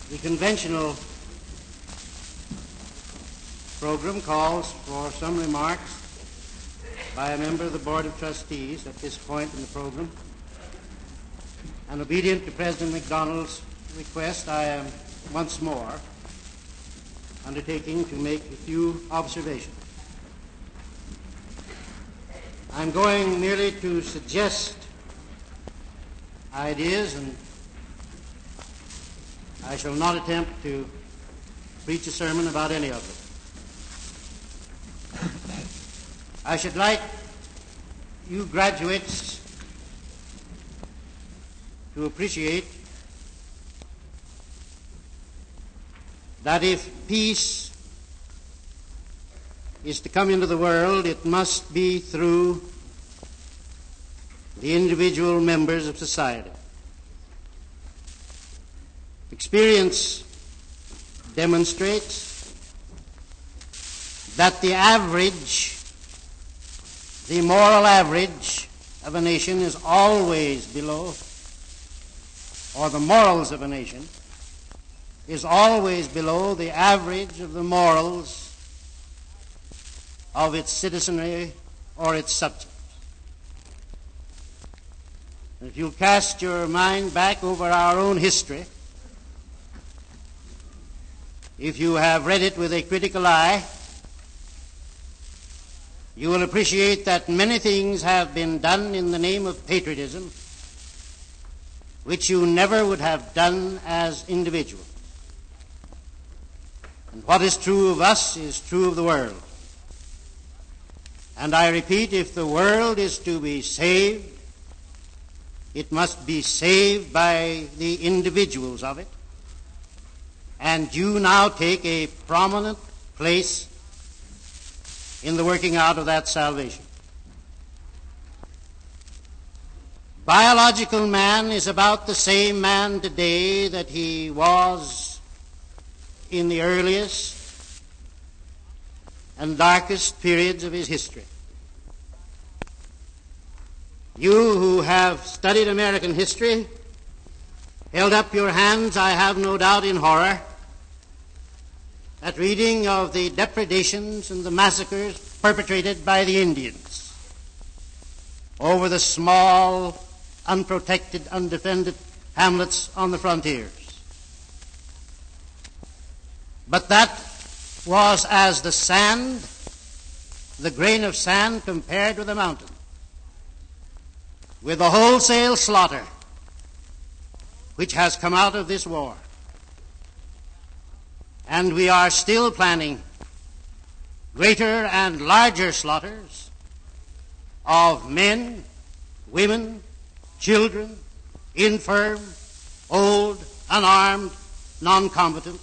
The conventional program calls for some remarks by a member of the Board of Trustees at this point in the program. And obedient to President MacDonald's request, I am once more undertaking to make a few observations. I'm going merely to suggest ideas, and I shall not attempt to preach a sermon about any of them. I should like you graduates to appreciate that if peace is to come into the world, it must be through the individual members of society. Experience demonstrates that the moral average of a nation is always below, or the morals of a nation is always below the average of the morals of its citizenry or its subjects. And if you cast your mind back over our own history, if you have read it with a critical eye, you will appreciate that many things have been done in the name of patriotism which you never would have done as individuals. And what is true of us is true of the world. And I repeat, if the world is to be saved, it must be saved by the individuals of it. And you now take a prominent place in the working out of that salvation. Biological man is about the same man today that he was in the earliest and darkest periods of his history. You who have studied American history held up your hands, I have no doubt, in horror at reading of the depredations and the massacres perpetrated by the Indians over the small, unprotected, undefended hamlets on the frontiers. But that was as the sand, the grain of sand compared with a mountain, with the wholesale slaughter which has come out of this war. And we are still planning greater and larger slaughters of men, women, children, infirm, old, unarmed, non-combatant,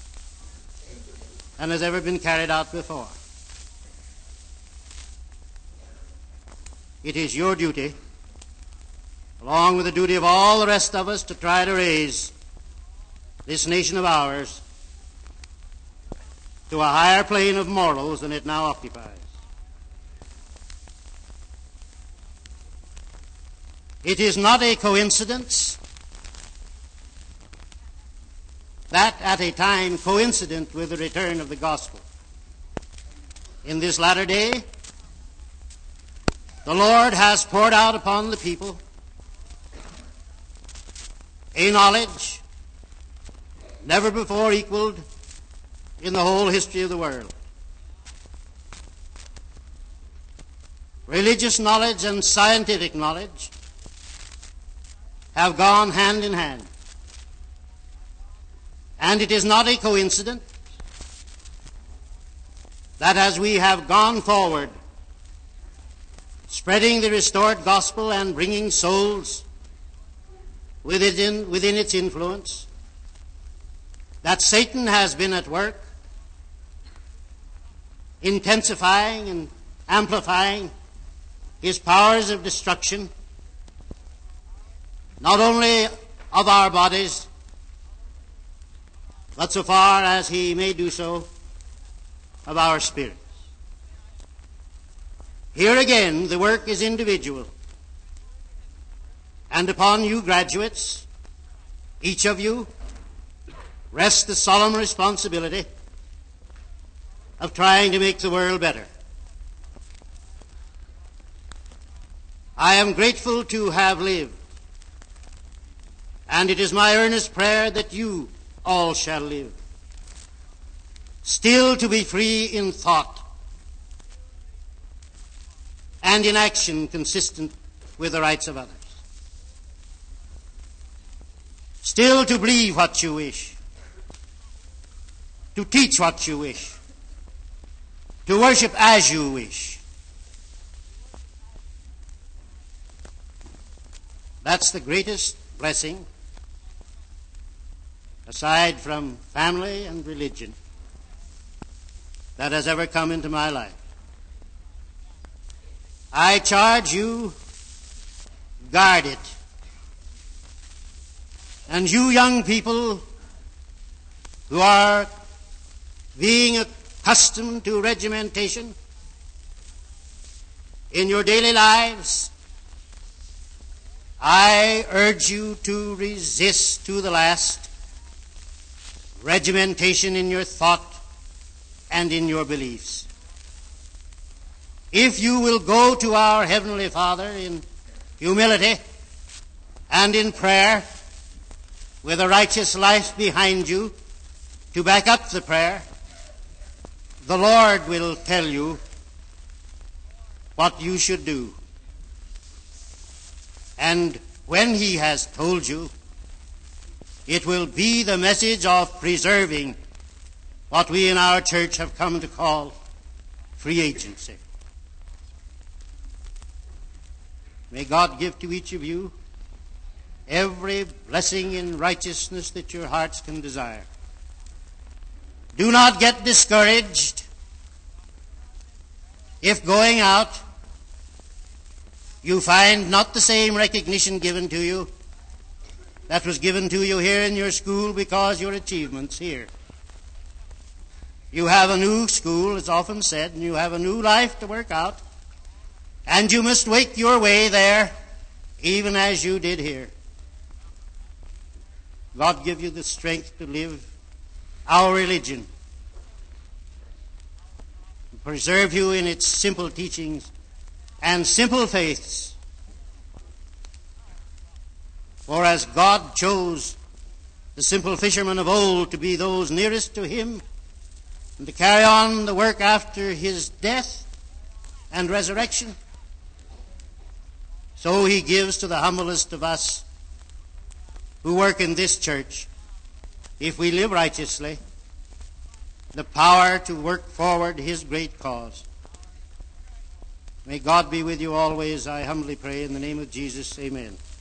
than has ever been carried out before. It is your duty, along with the duty of all the rest of us, to try to raise this nation of ours to a higher plane of morals than it now occupies. It is not a coincidence that at a time coincident with the return of the gospel, in this latter day, the Lord has poured out upon the people a knowledge never before equaled in the whole history of the world. Religious knowledge and scientific knowledge have gone hand in hand. And it is not a coincidence that as we have gone forward, spreading the restored gospel and bringing souls within its influence, that Satan has been at work intensifying and amplifying his powers of destruction, not only of our bodies, but so far as he may do so, of our spirits. Here again, the work is individual. And upon you graduates, each of you, rests the solemn responsibility of trying to make the world better. I am grateful to have lived, and it is my earnest prayer that you all shall live, still to be free in thought and in action consistent with the rights of others, still to believe what you wish, to teach what you wish, to worship as you wish. That's the greatest blessing, aside from family and religion, that has ever come into my life. I charge you, guard it. And you young people who are being accustomed to regimentation in your daily lives, I urge you to resist to the last regimentation in your thought and in your beliefs. If you will go to our Heavenly Father in humility and in prayer, with a righteous life behind you to back up the prayer, the Lord will tell you what you should do. And when He has told you, it will be the message of preserving what we in our church have come to call free agency. May God give to each of you every blessing in righteousness that your hearts can desire. Do not get discouraged if going out you find not the same recognition given to you that was given to you here in your school because your achievements here. You have a new school, it's often said, and you have a new life to work out, and you must wake your way there even as you did here. God give you the strength to live our religion, and preserve you in its simple teachings and simple faiths. For as God chose the simple fishermen of old to be those nearest to Him and to carry on the work after His death and resurrection, so He gives to the humblest of us who work in this church, if we live righteously, the power to work forward His great cause. May God be with you always, I humbly pray, in the name of Jesus. Amen.